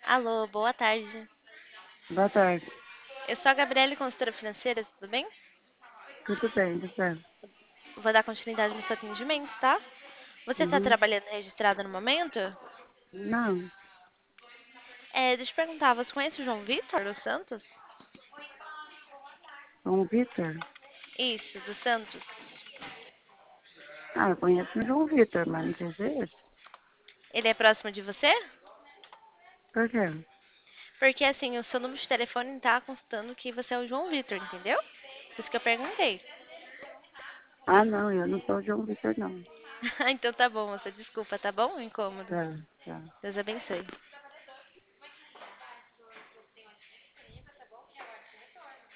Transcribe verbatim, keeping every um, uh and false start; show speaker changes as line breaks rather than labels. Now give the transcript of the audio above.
Alô, boa tarde.
Boa tarde.
Eu sou a Gabriele, consultora financeira, tudo bem?
Tudo bem, você?
Vou dar continuidade no seu atendimento, tá? Você está
Uhum.
trabalhando registrada no momento?
Não,
É, deixa eu perguntar, você conhece o João Vitor dos Santos?
João Vitor?
Isso, dos Santos.
Ah, eu conheço o João Vitor, mas não sei se é esse.
Ele é próximo de você?
Por quê?
Porque assim, o seu número de telefone tá constando que você é o João Vitor, entendeu? Por isso que eu perguntei.
Ah, não, eu não sou o João Vitor, não.
Então tá bom, moça, desculpa, tá bom? O incômodo.
Tá, tá.
Deus abençoe.